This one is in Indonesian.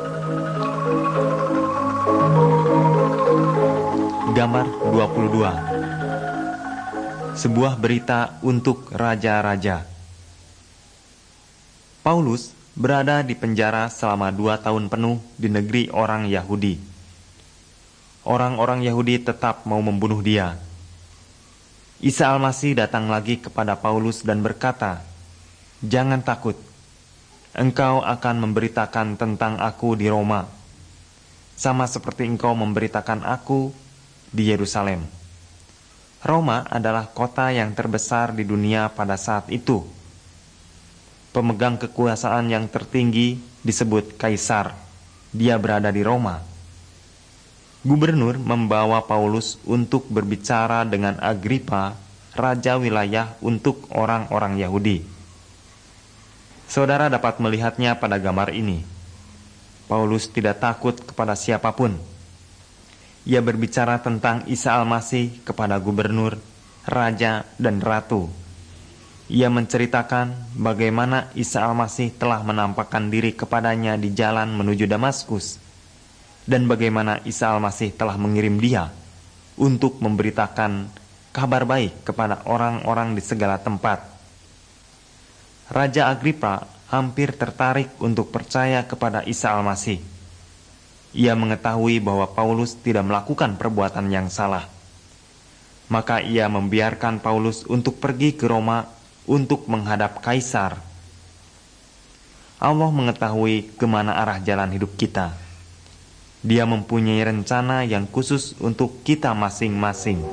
Gambar 22. Sebuah berita untuk raja-raja. Paulus berada di penjara selama 2 tahun penuh di negeri orang Yahudi. Orang-orang Yahudi tetap mau membunuh dia. Isa Al-Masih datang lagi kepada Paulus dan berkata, "Jangan takut, engkau akan memberitakan tentang aku di Roma, sama seperti engkau memberitakan aku di Yerusalem." Roma adalah kota yang terbesar di dunia pada saat itu. Pemegang kekuasaan yang tertinggi disebut Kaisar. Dia berada di Roma. Gubernur membawa Paulus untuk berbicara dengan Agripa, raja wilayah untuk orang-orang Yahudi. Saudara dapat melihatnya pada gambar ini. Paulus tidak takut kepada siapapun. Ia berbicara tentang Isa Al-Masih kepada gubernur, raja, dan ratu. Ia menceritakan bagaimana Isa Al-Masih telah menampakkan diri kepadanya di jalan menuju Damaskus, dan bagaimana Isa Al-Masih telah mengirim dia untuk memberitakan kabar baik kepada orang-orang di segala tempat. Raja Agripa hampir tertarik untuk percaya kepada Isa Al-Masih. Ia mengetahui bahwa Paulus tidak melakukan perbuatan yang salah. Maka ia membiarkan Paulus untuk pergi ke Roma untuk menghadap Kaisar. Allah mengetahui kemana arah jalan hidup kita. Dia mempunyai rencana yang khusus untuk kita masing-masing.